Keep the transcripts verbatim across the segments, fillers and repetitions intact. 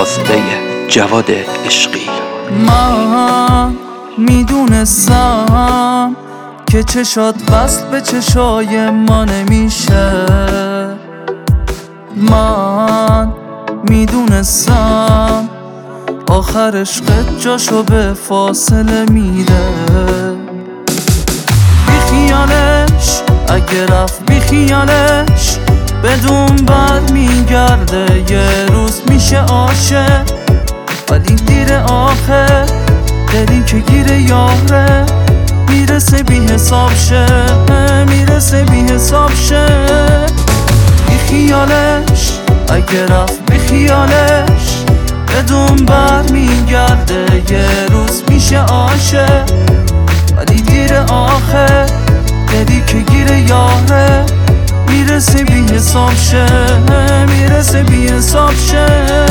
خواسته جواد عشقی. من میدونستم که چشات وصل به چشای ما نمیشه، من میدونستم آخر عشقت جاشو به فاصله میده. بی خیالش اگه رفت بی خیالش بدون بر میگرده، یه روز میشه عاشق ولی دیر آخه، دلی که گیر یاره میرسه بی حساب شه، میرسه بی حساب شه. بی خیالش اگه رفت بی خیالش بدون بر میگرده، یه روز میشه عاشق ولی دیر آخه، دلی که گیر یاره میرسه بی حساب شه، میرسه بی حساب شه.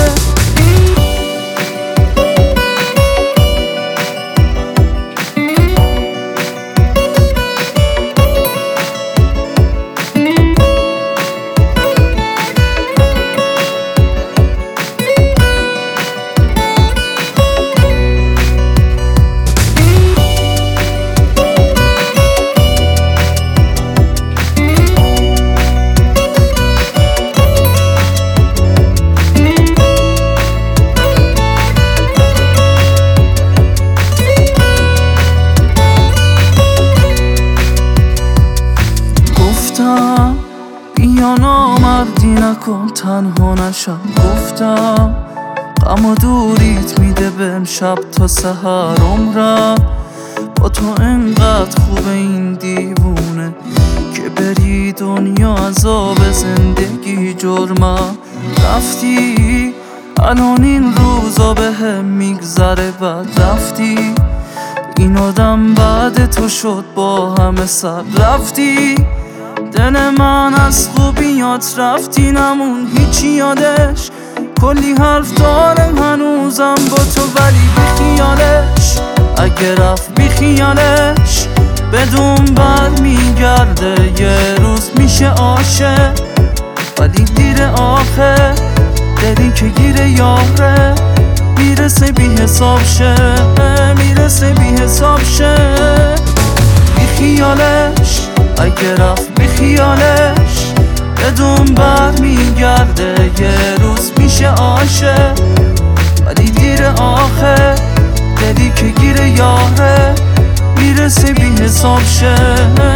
بیا نامردی نکن تنها نشم، گفتم غم و دوریت میده بهم شب تا سحر عمرم، با تو انقدر خوبه این دیوونه که بری دنیا عذاب زندگی جرمم. رفتی الان این روزا بهم میگذره، بعد رفتی این آدم بعد تو شد با همه سر رفتی، دل من از خوبیات رفتی نمون هیچی یادش، کلی حرف دارم هنوزم با تو ولی بی خیالش اگه رفت بی خیالش بدون بر میگرده، یه روز میشه عاشق ولی دیر آخه، دلی که گیر یاره میرسه بی حساب شه، میرسه بی حساب شه. بی خیالش اگه رفت بی خیالش بدون بر میگرده، یه روز میشه عاشق ولی دیر آخه، دلی که گیر یاره میرسه بی حساب شه.